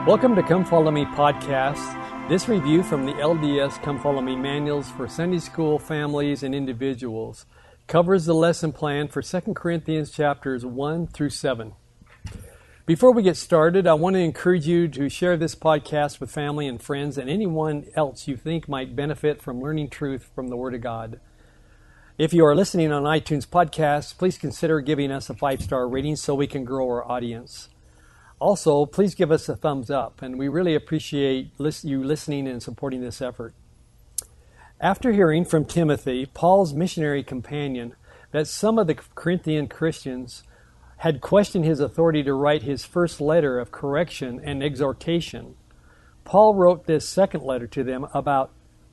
Welcome to Come Follow Me podcast. This review from the LDS Come Follow Me manuals for Sunday school families and individuals covers the lesson plan for 2 Corinthians chapters 1 through 7. Before we get started, I want to encourage you to share this podcast with family and friends and anyone else you think might benefit from learning truth from the Word of God. If you are listening on iTunes podcasts, please consider giving us a 5-star rating so we can grow our audience. Also, please give us a thumbs up, and we really appreciate you listening and supporting this effort. After hearing from Timothy, Paul's missionary companion, that some of the Corinthian Christians had questioned his authority to write his first letter of correction and exhortation, Paul wrote this second letter to them about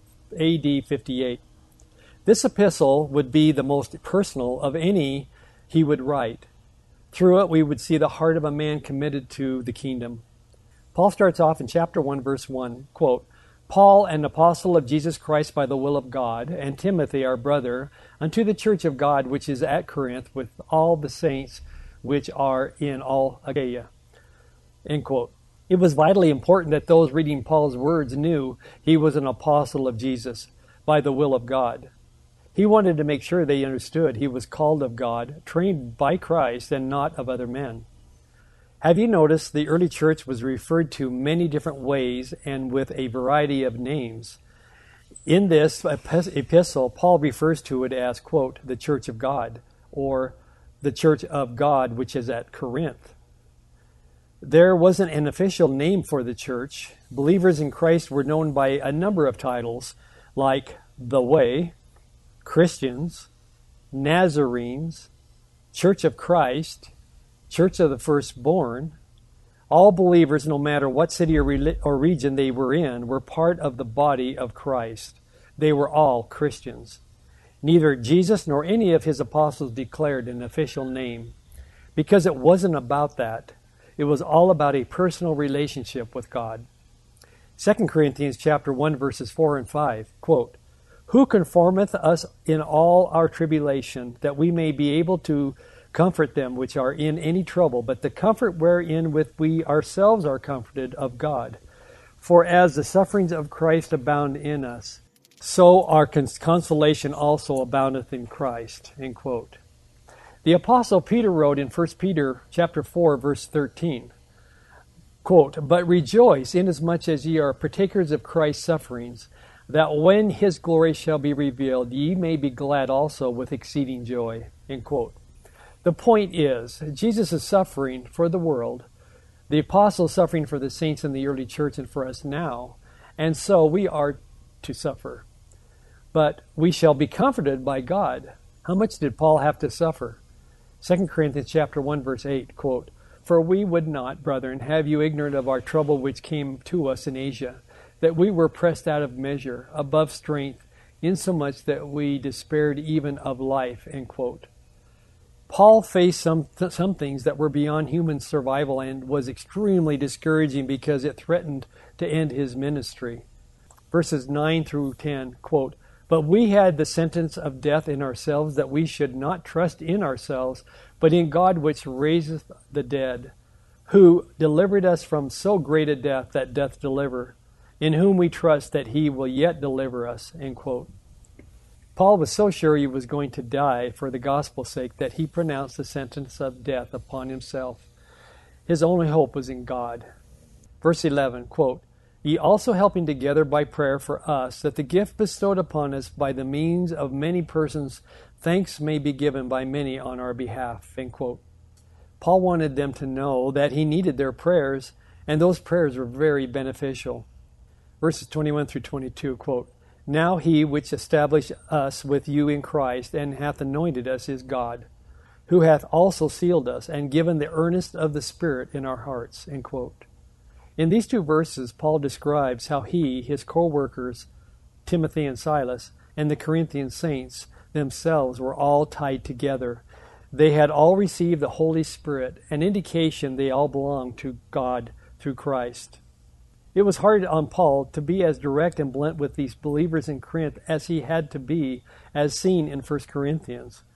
AD 58. This epistle would be the most personal of any he would write. Through it, we would see the heart of a man committed to the kingdom. Paul starts off in chapter 1, verse 1, quote, Paul, an apostle of Jesus Christ by the will of God, and Timothy, our brother, unto the church of God which is at Corinth, with all the saints which are in all Achaia. End quote. It was vitally important that those reading Paul's words knew he was an apostle of Jesus by the will of God. He wanted to make sure they understood he was called of God, trained by Christ, and not of other men. Have you noticed the early church was referred to many different ways and with a variety of names? In this epistle, Paul refers to it as, quote, the church of God, or the church of God which is at Corinth. There wasn't an official name for the church. Believers in Christ were known by a number of titles, like the Way, Christians, Nazarenes, Church of Christ, Church of the Firstborn. All believers, no matter what city or region they were in, were part of the body of Christ. They were all Christians. Neither Jesus nor any of his apostles declared an official name, because it wasn't about that. It was all about a personal relationship with God. 2 Corinthians chapter 1, verses 4 and 5, quote, Who conformeth us in all our tribulation, that we may be able to comfort them which are in any trouble, but the comfort wherein with we ourselves are comforted of God. For as the sufferings of Christ abound in us, so our consolation also aboundeth in Christ. End quote. The Apostle Peter wrote in 1 Peter chapter 4, verse 13, quote, But rejoice, inasmuch as ye are partakers of Christ's sufferings, that when his glory shall be revealed, ye may be glad also with exceeding joy. End quote. The point is, Jesus is suffering for the world, the apostles suffering for the saints in the early church and for us now, and so we are to suffer. But we shall be comforted by God. How much did Paul have to suffer? 2 Corinthians chapter 1, verse 8, quote, For we would not, brethren, have you ignorant of our trouble which came to us in Asia, that we were pressed out of measure, above strength, insomuch that we despaired even of life, end quote. Paul faced some things that were beyond human survival and was extremely discouraging because it threatened to end his ministry. Verses 9 through 10, quote, But we had the sentence of death in ourselves, that we should not trust in ourselves, but in God which raiseth the dead, who delivered us from so great a death that doth deliver, in whom we trust that he will yet deliver us, end quote. Paul was so sure he was going to die for the gospel's sake that he pronounced the sentence of death upon himself. His only hope was in God. Verse 11, quote, Ye also helping together by prayer for us, that the gift bestowed upon us by the means of many persons, thanks may be given by many on our behalf, end quote. Paul wanted them to know that he needed their prayers, and those prayers were very beneficial. Verses 21 through 22, quote, Now he which established us with you in Christ, and hath anointed us, is God, who hath also sealed us, and given the earnest of the Spirit in our hearts, end quote. In these two verses, Paul describes how he, his co-workers, Timothy and Silas, and the Corinthian saints themselves were all tied together. They had all received the Holy Spirit, an indication they all belonged to God through Christ. It was hard on Paul to be as direct and blunt with these believers in Corinth as he had to be, as seen in 1 Corinthians.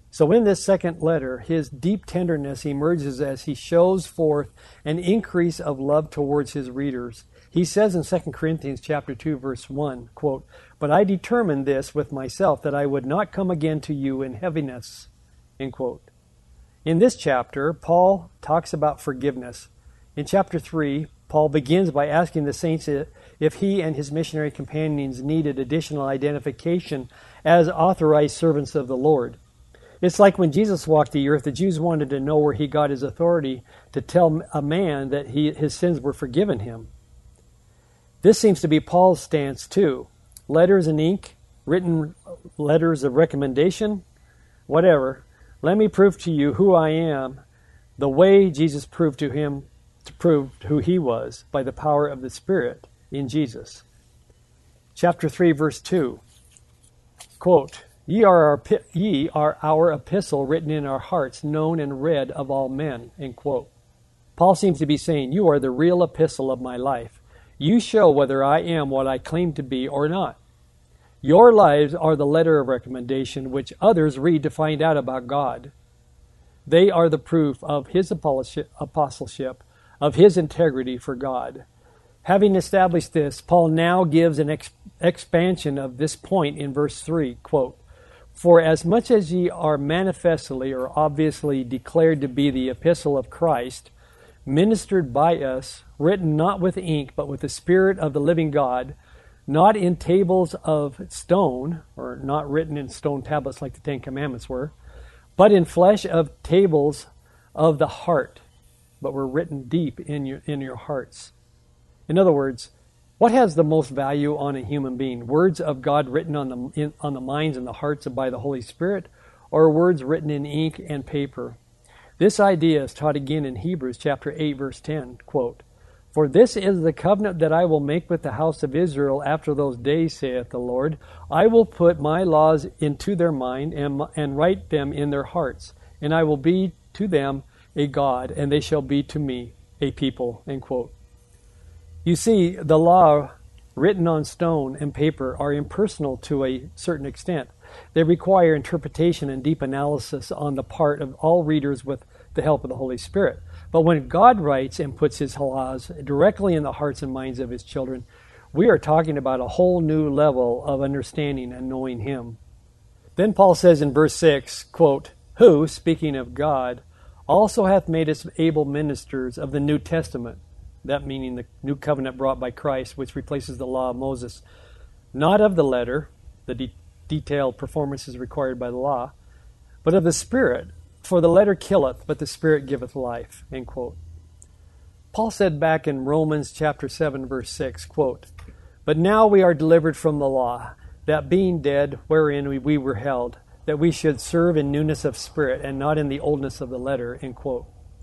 So in this second letter, his deep tenderness emerges as he shows forth an increase of love towards his readers. He says in 2 Corinthians chapter 2, verse 1, quote, "But I determined this with myself, that I would not come again to you in heaviness," end quote. In this chapter, Paul talks about forgiveness. In chapter 3, Paul begins by asking the saints if he and his missionary companions needed additional identification as authorized servants of the Lord. It's like when Jesus walked the earth, the Jews wanted to know where he got his authority to tell a man that his sins were forgiven him. This seems to be Paul's stance too. Letters in ink, written letters of recommendation, whatever. Let me prove to you who I am, the way Jesus proved to him to prove who he was by the power of the Spirit in Jesus. Chapter 3, verse 2, quote, Ye are our epistle written in our hearts, known and read of all men," end quote. Paul seems to be saying, you are the real epistle of my life. You show whether I am what I claim to be or not. Your lives are the letter of recommendation which others read to find out about God. They are the proof of his apostleship, of his integrity for God. Having established this, Paul now gives an expansion of this point in verse 3, quote, "For as much as ye are manifestly or obviously declared to be the epistle of Christ, ministered by us, written not with ink, but with the Spirit of the living God, not in tables of stone," or not written in stone tablets like the Ten Commandments were, "but in flesh of tables of the heart, but were written deep in your hearts." In other words, what has the most value on a human being? Words of God written on the minds and the hearts by the Holy Spirit, or words written in ink and paper? This idea is taught again in Hebrews chapter 8, verse 10, quote, "For this is the covenant that I will make with the house of Israel after those days, saith the Lord. I will put my laws into their mind and write them in their hearts, and I will be to them a God, and they shall be to me a people," end quote. You see, the law written on stone and paper are impersonal to a certain extent. They require interpretation and deep analysis on the part of all readers with the help of the Holy Spirit. But when God writes and puts his laws directly in the hearts and minds of his children, we are talking about a whole new level of understanding and knowing him. Then Paul says in verse 6, quote, "Who, speaking of God, also hath made us able ministers of the New Testament," that meaning the new covenant brought by Christ, which replaces the law of Moses, "not of the letter," the detailed performances required by the law, "but of the Spirit. For the letter killeth, but the Spirit giveth life," end quote. Paul said back in Romans chapter 7, verse 6, quote, "But now we are delivered from the law, that being dead, wherein we were held, that we should serve in newness of spirit, and not in the oldness of the letter," end quote.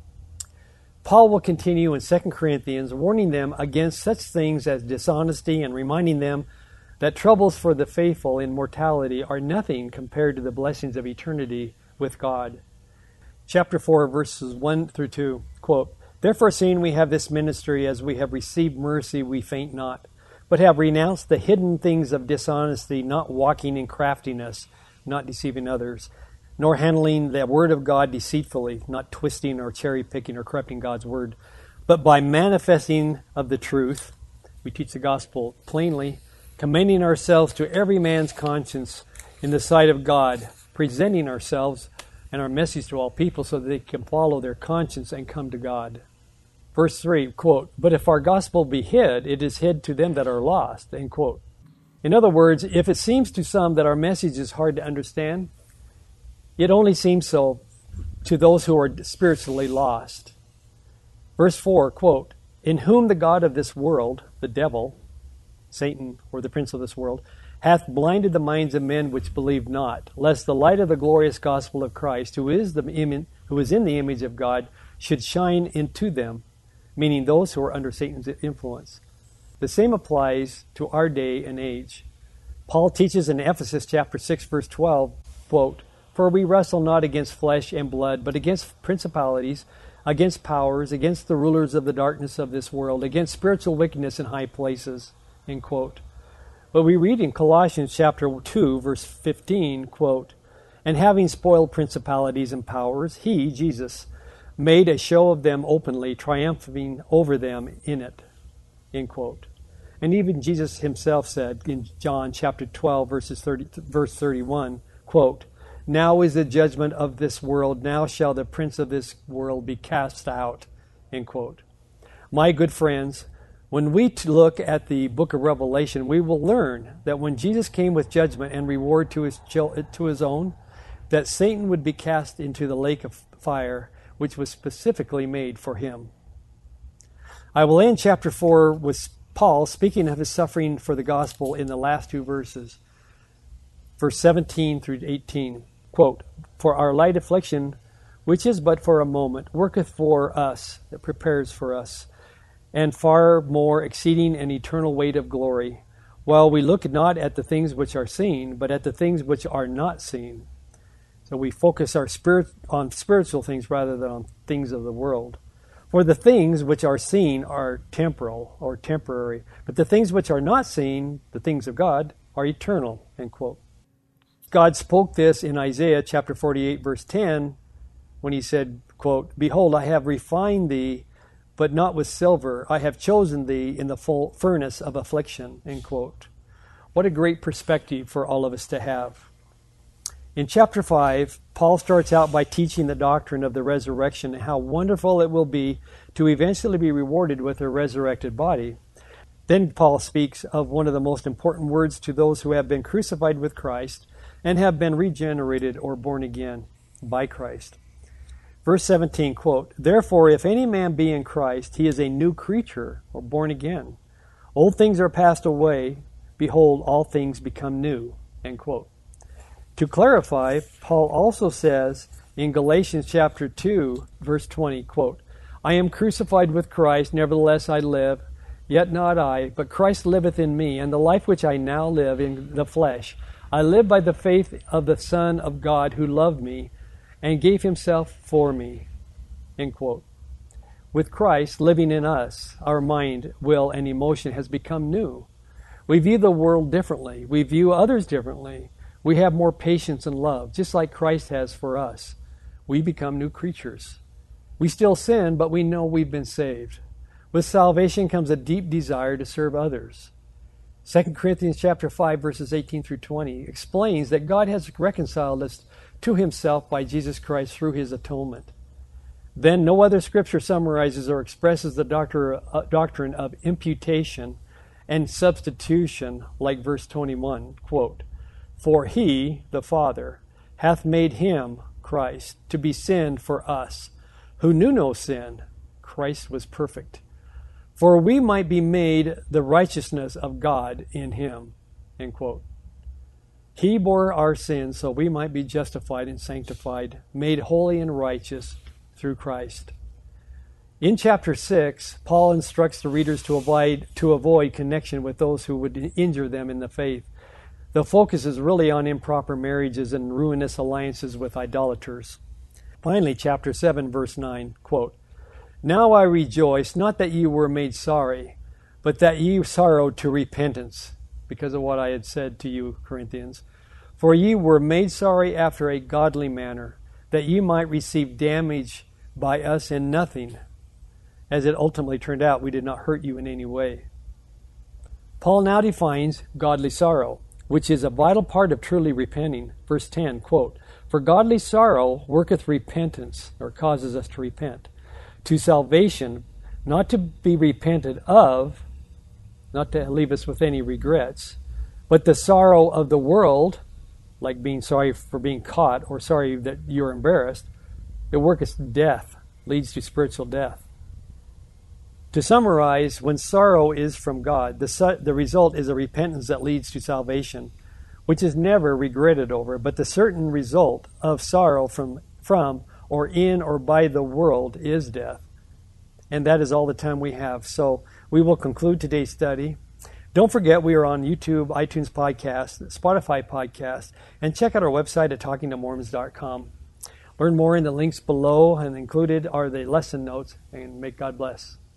Paul will continue in 2 Corinthians, warning them against such things as dishonesty and reminding them that troubles for the faithful in mortality are nothing compared to the blessings of eternity with God. Chapter 4, verses 1 through 2, quote, "Therefore, seeing we have this ministry, as we have received mercy, we faint not, but have renounced the hidden things of dishonesty, not walking in craftiness, not deceiving others, nor handling the word of God deceitfully, not twisting or cherry-picking or corrupting God's word, but by manifesting of the truth," we teach the gospel plainly, "commending ourselves to every man's conscience in the sight of God, presenting ourselves and our message to all people so that they can follow their conscience and come to God." Verse 3, quote, "But if our gospel be hid, it is hid to them that are lost," end quote. In other words, if it seems to some that our message is hard to understand, it only seems so to those who are spiritually lost. Verse 4, quote, "In whom the God of this world," the devil, Satan, or the prince of this world, "hath blinded the minds of men which believe not, lest the light of the glorious gospel of Christ, who is in the image of God, should shine into them," meaning those who are under Satan's influence. The same applies to our day and age. Paul teaches in Ephesians chapter 6, verse 12, quote, "For we wrestle not against flesh and blood, but against principalities, against powers, against the rulers of the darkness of this world, against spiritual wickedness in high places," end quote. But we read in Colossians chapter 2, verse 15, quote, And having spoiled principalities and powers, he, Jesus, made a show of them openly, triumphing over them in it. End quote. And even Jesus himself said in John chapter 12, verse 31, quote, "Now is the judgment of this world. Now shall the prince of this world be cast out." End quote. My good friends, when we look at the book of Revelation, we will learn that when Jesus came with judgment and reward to his own, that Satan would be cast into the lake of fire, which was specifically made for him. I will end chapter 4 with Paul speaking of his suffering for the gospel in the last two verses, verse 17 through 18. Quote, "For our light affliction, which is but for a moment, worketh for us," that prepares for us, "and far more exceeding an eternal weight of glory, while we look not at the things which are seen, but at the things which are not seen." So we focus our spirit on spiritual things rather than on things of the world. "For the things which are seen are temporal or temporary, but the things which are not seen, the things of God, are eternal." End quote. God spoke this in Isaiah chapter 48, verse 10, when he said, quote, "Behold, I have refined thee, but not with silver. I have chosen thee in the full furnace of affliction." End quote. What a great perspective for all of us to have. In chapter 5, Paul starts out by teaching the doctrine of the resurrection and how wonderful it will be to eventually be rewarded with a resurrected body. Then Paul speaks of one of the most important words to those who have been crucified with Christ and have been regenerated or born again by Christ. Verse 17, quote, "Therefore, if any man be in Christ, he is a new creature, or born again. Old things are passed away. Behold, all things become new." End quote. To clarify, Paul also says in Galatians chapter 2, verse 20, quote, "I am crucified with Christ, nevertheless I live, yet not I, but Christ liveth in me, and the life which I now live in the flesh, I live by the faith of the Son of God who loved me and gave himself for me." End quote. With Christ living in us, our mind, will, and emotion has become new. We view the world differently. We view others differently. We have more patience and love, just like Christ has for us. We become new creatures. We still sin, but we know we've been saved. With salvation comes a deep desire to serve others. 2 Corinthians chapter 5, verses 18 through 20 explains that God has reconciled us to himself by Jesus Christ through his atonement. Then no other scripture summarizes or expresses the doctrine of imputation and substitution like verse 21, quote, "For he, the Father, hath made him, Christ, to be sin for us, who knew no sin. Christ was perfect. For we might be made the righteousness of God in him." End quote. He bore our sins so we might be justified and sanctified, made holy and righteous through Christ. In chapter 6, Paul instructs the readers to avoid connection with those who would injure them in the faith. The focus is really on improper marriages and ruinous alliances with idolaters. Finally, chapter 7, verse 9, quote, "Now I rejoice, not that ye were made sorry, but that ye sorrowed to repentance," because of what I had said to you, Corinthians. "For ye were made sorry after a godly manner, that ye might receive damage by us in nothing. As it ultimately turned out, we did not hurt you in any way." Paul now defines godly sorrow, which is a vital part of truly repenting. Verse 10, quote, "For godly sorrow worketh repentance," or causes us to repent, "to salvation, not to be repented of," not to leave us with any regrets, "but the sorrow of the world," like being sorry for being caught or sorry that you're embarrassed, "it worketh death," leads to spiritual death. To summarize, when sorrow is from God, the result is a repentance that leads to salvation, which is never regretted over, but the certain result of sorrow from or in or by the world is death. And that is all the time we have. So we will conclude today's study. Don't forget we are on YouTube, iTunes Podcast, Spotify Podcast, and check out our website at talkingtomormons.com. Learn more in the links below, and included are the lesson notes, and may God bless.